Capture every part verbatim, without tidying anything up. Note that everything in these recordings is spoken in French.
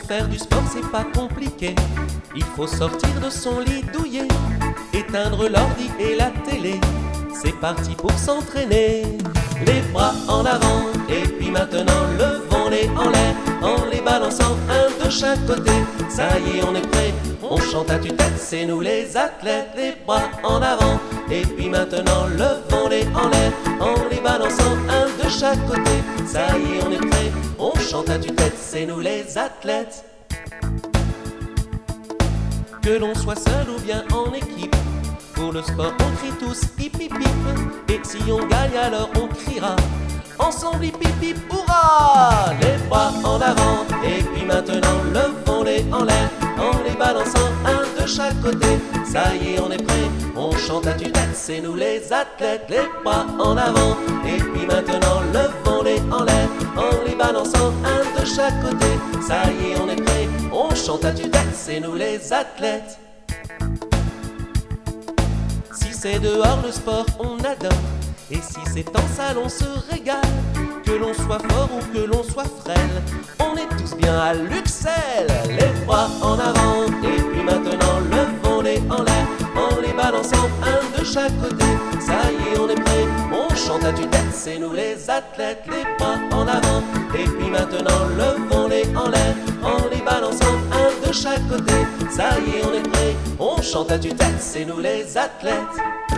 faire du sport c'est pas compliqué. Il faut sortir de son lit douillet, éteindre l'ordi et la télé. C'est parti pour s'entraîner. Les bras en avant et puis maintenant levons-les en l'air en les balançant un de chaque côté. Ça y est, on est prêt, on chante à tue-tête, c'est nous les athlètes. Les bras en avant et puis maintenant levons-les en l'air en les balançant un de chaque côté. Ça y est, on est prêt, on chante à tue-tête, c'est nous les athlètes. Que l'on soit seul ou bien en équipe, pour le sport on crie tous hip hip hip. Et si on gagne alors on criera ensemble hip hip hip hurrah. Les bras en avant et puis maintenant levons-les en l'air en les balançant un de chaque côté. Ça y est, on est prêt, on chante à tue-tête, c'est nous les athlètes. Les bras en avant et puis maintenant levons-les en l'air en les balançant un de chaque côté. Ça y est, on est prêt, on chante à tue-tête, c'est nous les athlètes. Si c'est dehors le sport on adore, et si c'est en salle on se régale. Que l'on soit fort ou que l'on soit frêle, on est tous bien à l'Uxelles. Les bras en avant et puis maintenant levons-les en l'air en les balançant un de chaque côté. Ça y est, on est prêt, on chante à tue-tête, c'est nous les athlètes. Les bras en avant et puis maintenant levons-les en l'air en les balançant un de chaque côté. Ça y est, on est prêt, on chante à tue-tête, c'est nous les athlètes.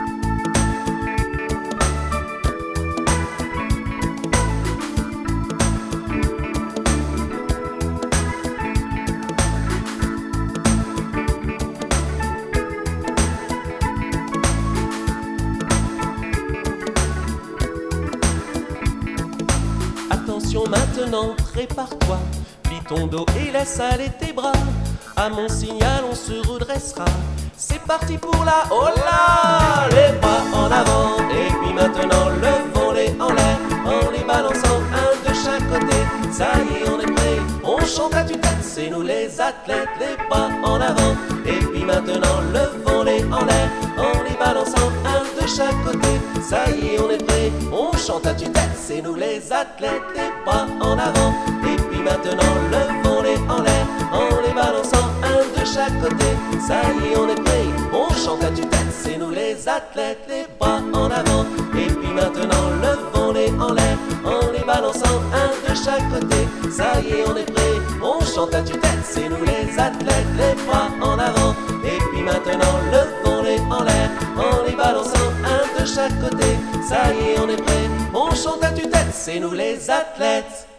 Attention maintenant, prépare-toi, plie ton dos et laisse aller tes bras. À mon signal, on se redressera. C'est parti pour la hola. Les bras en avant et puis maintenant levons-les en l'air en les balançant un de chaque côté. Ça y est, on est prêt, on chante à tue-tête, c'est nous les athlètes. Les bras en avant et puis maintenant levons-les en l'air en les balançant un de chaque côté. Ça y est, on est prêt, on chante à tue-tête, c'est nous les athlètes. Les bras en avant et puis maintenant levons-les en l'air en les balançant un de chaque côté. Ça y est, on est prêt, on chante à tue-tête, c'est nous les athlètes. Les bras en avant et puis maintenant levons-les en l'air en les balançant un de chaque côté. Ça y est, on est prêt, on chante à tue-tête, c'est nous les athlètes. Les bras en avant et puis maintenant levons-les en l'air en les balançant un de chaque côté. Ça y est, on est prêt, on chante à tue-tête, c'est nous les athlètes.